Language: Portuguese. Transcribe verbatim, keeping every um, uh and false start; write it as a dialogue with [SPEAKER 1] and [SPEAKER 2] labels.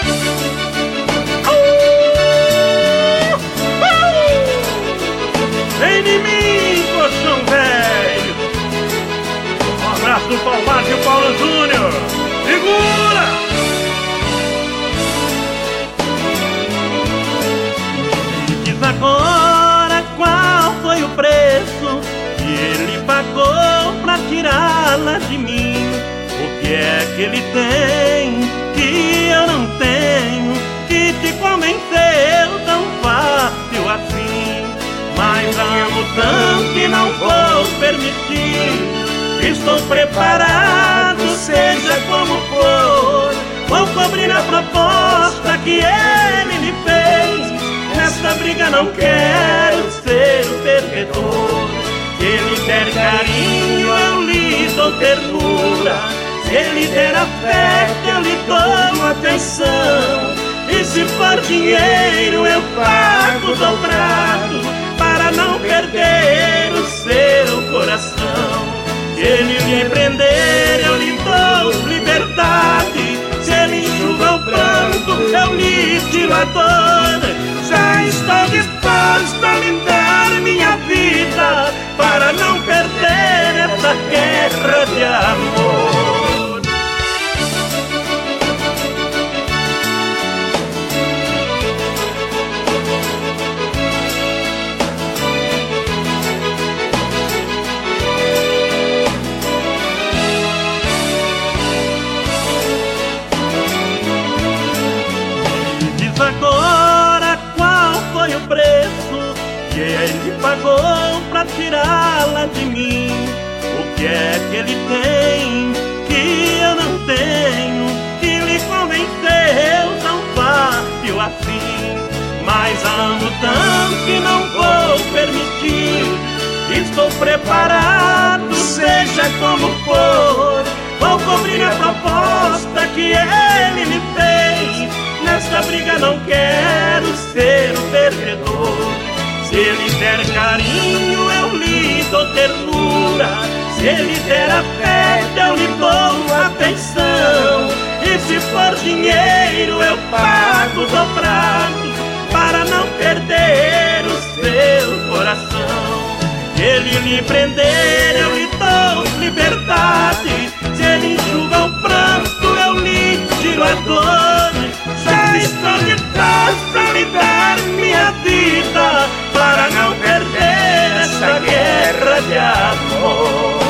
[SPEAKER 1] Vem em mim, colchão velho. Um abraço do Palmar e o Paulo Júnior. Segura!
[SPEAKER 2] Agora qual foi o preço que ele pagou pra tirá-la de mim? O que é que ele tem que eu não tenho, que te convenceu tão fácil assim? Mas amo tanto que não vou permitir. Estou preparado, seja como for. Vou cobrir a proposta que ele me fez. Nesta briga não quero ser o perdedor. Se ele der carinho, eu lhe dou ternura. Se ele der afeto, eu lhe dou atenção. E se for dinheiro, eu pago dobrado, para não perder o seu coração. Se ele me prender, eu lhe dou liberdade. Se ele enxuga o pranto, eu lhe tiro a dor. Já estou disposto a lhe dar minha vida, para não perder essa guerra de amor. Me diz agora qual foi o preço que ele pagou pra tirá-la de mim. O que é que ele tem que eu não tenho, que lhe convenceu tão fácil assim? Mas amo tanto que não vou permitir. Estou preparado, seja como for. Vou cobrir a proposta que ele me fez. Nesta briga não quero ser o perdedor. Se ele der carinho, eu lhe dou ternura. Se ele der afeto, eu lhe dou atenção. E se for dinheiro, eu pago dobrado, para não perder o seu coração. Se ele lhe prender, eu lhe dou liberdade. Se ele enxuga o pranto, eu lhe tiro a dor. Já estou disposto a lhe dar minha vida, para não perder essa guerra de amor.